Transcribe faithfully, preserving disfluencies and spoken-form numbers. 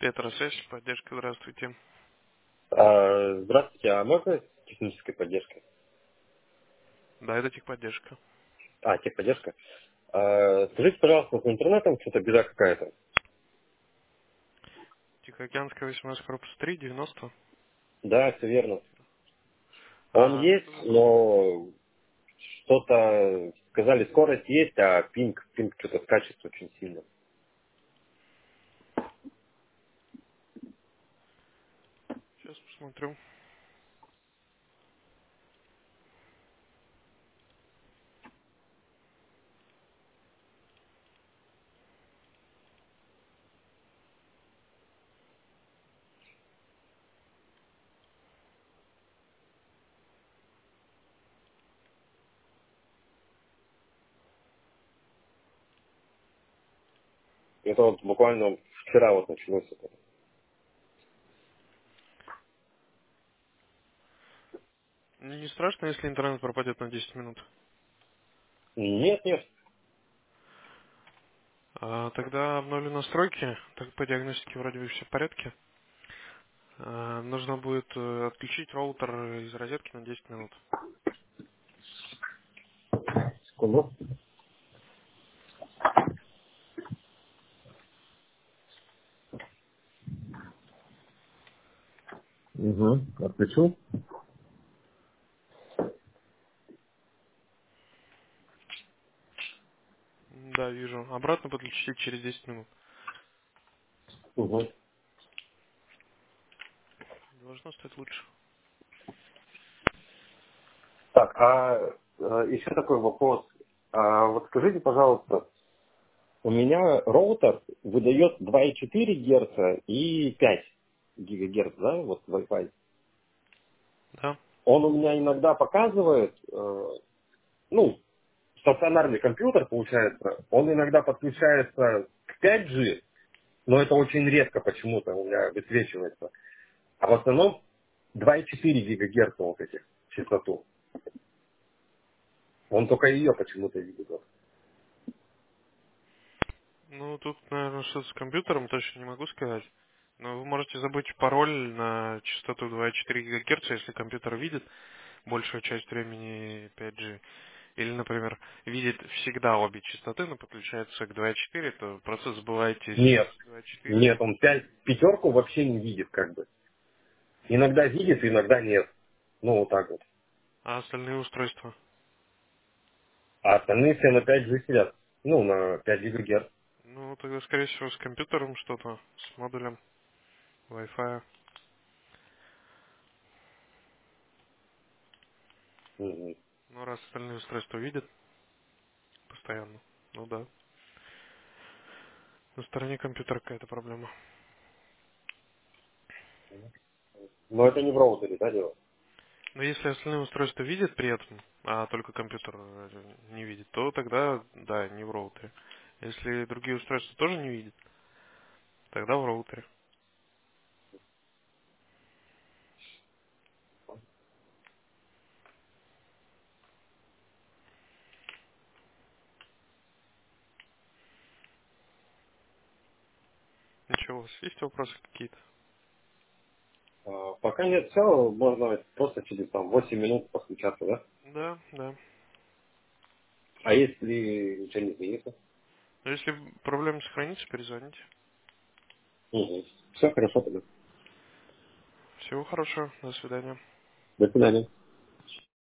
Петросвязь, поддержка, здравствуйте. А, Здравствуйте, а можно техническая поддержка? Да, это техподдержка. А, техподдержка. А, Скажите, пожалуйста, с интернетом что-то беда какая-то? Тихоокеанская восемнадцать, корпус три, девяносто. Да, все верно. Он А есть, что за случай? но что-то сказали, скорость есть, а пинг, пинг что-то скачет очень сильно. Сейчас посмотрю. Это вот буквально вчера вот началось это. Не страшно, если интернет пропадет на десять минут. Нет, нет. А, тогда обновлю настройки. Так по диагностике вроде бы все в порядке. А, нужно будет э, отключить роутер из розетки на десять минут. Секунду. Угу. Отключил? Да, вижу. Обратно подключить через десять минут. Угу. Должно стать лучше. Так, а э, еще такой вопрос. А, вот скажите, пожалуйста, у меня роутер выдает два и четыре Гц и пять гигагерц, да, вот Wi-Fi. Да? Он у меня иногда показывает, э, ну, стационарный компьютер, получается, он иногда подключается к пять джи, но это очень редко почему-то у меня высвечивается. А в основном два и четыре гигагерца вот этих частоту. Он только ее почему-то видит. Вот. Ну, тут, наверное, что-то с компьютером, точно не могу сказать. Но вы можете забыть пароль на частоту два и четыре ГГц, если компьютер видит большую часть времени пять джи. Или, например, видит всегда обе частоты, но подключается к два и четыре, то просто забывайте Нет, с два и четыре. нет, он пять, пятерку вообще не видит как бы. Иногда видит, иногда нет. Ну, вот так вот. А остальные устройства? А остальные все на пять джи сидят. Ну, на пять гигагерц. Ну, тогда, скорее всего, с компьютером что-то, с модулем Wi-Fi. Мгм. Ну, раз остальные устройства видят постоянно, ну да. На стороне компьютера какая-то проблема. Но это не в роутере, да, дело? Но если остальные устройства видят при этом, а только компьютер э, не видит, то тогда, да, не в роутере. Если другие устройства тоже не видят, тогда в роутере. Ничего, у вас есть вопросы какие-то? А, пока нет, все, можно просто через там восемь минут подключаться, да? Да, да. А если ничего не изменится? Но если проблема сохранится, перезвоните. Угу. Все хорошо тогда. Всего хорошего, до свидания. До свидания.